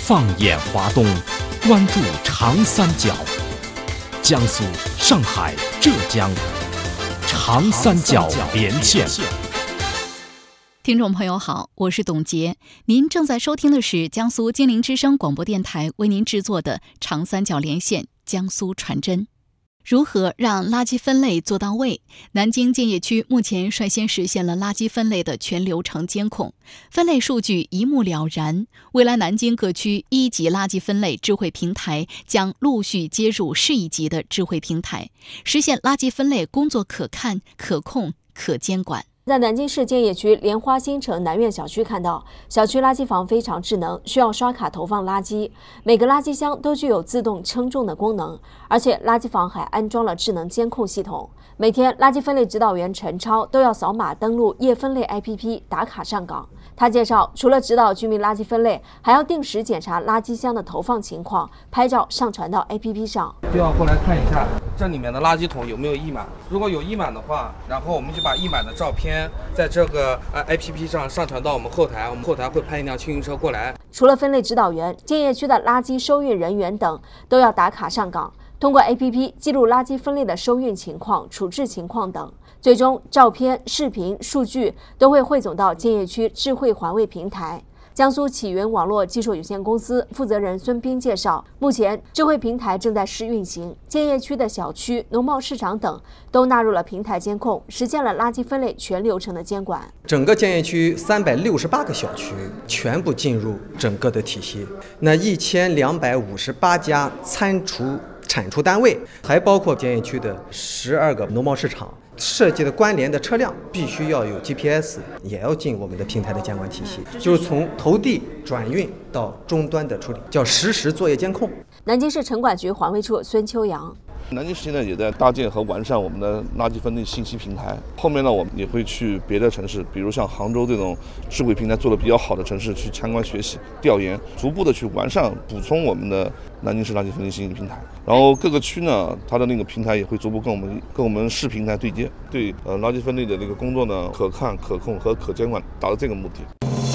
放眼华东，关注长三角，江苏、上海、浙江，长三角连线。 听众朋友好，我是董洁，您正在收听的是江苏金陵之声广播电台为您制作的长三角连线江苏传真。如何让垃圾分类做到位？南京建邺区目前率先实现了垃圾分类的全流程监控，分类数据一目了然。未来南京各区1级垃圾分类智慧平台将陆续接入市1级的智慧平台，实现垃圾分类工作可看、可控、可监管。 在南京市建邺区莲花新城南苑小区看到，小区垃圾房非常智能，需要刷卡投放垃圾，每个垃圾箱都具有自动称重的功能，而且垃圾房还安装了智能监控系统。每天，垃圾分类指导员陈超都要扫码登录业分类 APP 打卡上岗。他介绍，除了指导居民垃圾分类，还要定时检查垃圾箱的投放情况，拍照上传到 APP 上。 就要过来看一下这里面的垃圾桶有没有溢满，如果有溢满的话，然后我们就把溢满的照片在这个APP 上上传到我们后台，我们后台会派一辆清运车过来。 除了分类指导员，建邺区的垃圾收运人员等都要打卡上岗，通过 APP 记录垃圾分类的收运情况、处置情况等，最终照片、视频、数据都会汇总到建邺区智慧环卫平台。江苏启源网络技术有限公司负责人孙斌介绍，目前智慧平台正在试运行，建邺区的小区、农贸市场等都纳入了平台监控，实现了垃圾分类全流程的监管。 整个建邺区368个小区全部进入整个的体系，那1258家产出单位，还包括建邺区的12个农贸市场。设计的关联的车辆必须要有 GPS， 也要进我们的平台的监管体系，就是从投递转运到终端的处理，叫实时作业监控。 南京市城管局环卫处孙秋阳。 南京市现在也在搭建和完善我们的垃圾分类信息平台。后面呢，我们也会去别的城市，比如像杭州这种智慧平台做得比较好的城市去参观学习、调研，逐步的去完善、补充我们的南京市垃圾分类信息平台。然后各个区呢，它的那个平台也会逐步跟我们市平台对接，对垃圾分类的这个工作呢，可看、可控和可监管，达到这个目的。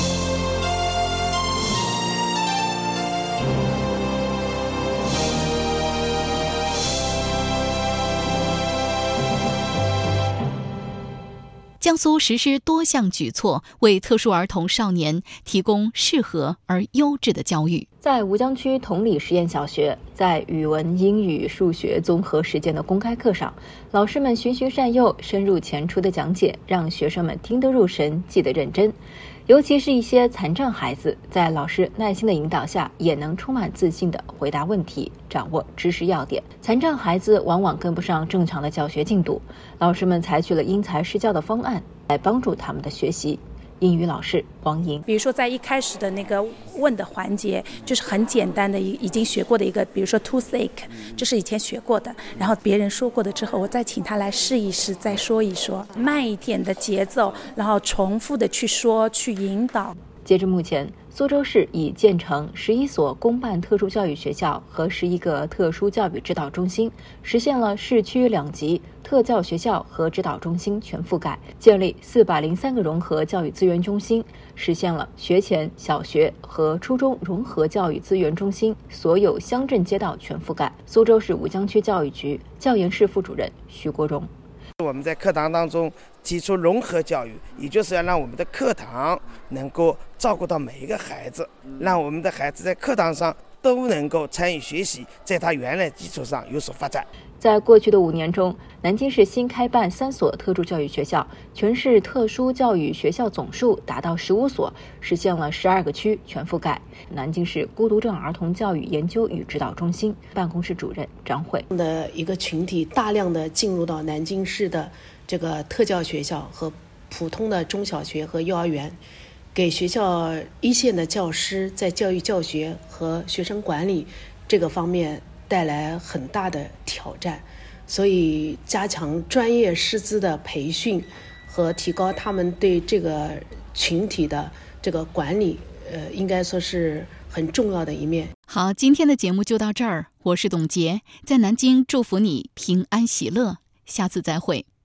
江苏实施多项举措，为特殊儿童少年提供适合而优质的教育。 在吴江区同里实验小学，在语文、英语、数学综合实践的公开课上，老师们循循善诱、深入浅出的讲解，让学生们听得入神、记得认真。尤其是一些残障孩子，在老师耐心的引导下，也能充满自信地回答问题，掌握知识要点。残障孩子往往跟不上正常的教学进度，老师们采取了因材施教的方案来帮助他们的学习。英语老师王莹， 比如说在一开始的那个问的环节，就是很简单的已经学过的一个，比如说 toothache， 这是以前学过的，然后别人说过的之后，我再请他来试一试，再说一说，慢一点的节奏，然后重复的去说，去引导。 截至目前，苏州市已建成11所公办特殊教育学校和11个特殊教育指导中心，实现了市区2级特教学校和指导中心全覆盖，建立403个融合教育资源中心，实现了学前、小学和初中融合教育资源中心所有乡镇街道全覆盖。苏州市吴江区教育局教研室副主任徐国荣。 我们在课堂当中提出融合教育，也就是要让我们的课堂能够照顾到每一个孩子，让我们的孩子在课堂上都能够参与学习，在他原来基础上有所发展。 在过去的5年中，南京市新开办3所特殊教育学校，全市特殊教育学校总数达到15所，实现了12个区全覆盖。南京市孤独症儿童教育研究与指导中心办公室主任张慧的一个群体大量的进入到南京市的这个特教学校和普通的中小学和幼儿园，给学校一线的教师在教育教学和学生管理这个方面带来很大的挑战，所以加强专业师资的培训和提高他们对这个群体的这个管理，应该说是很重要的一面。 好，今天的节目就到这儿，我是董洁，在南京祝福你平安喜乐，下次再会。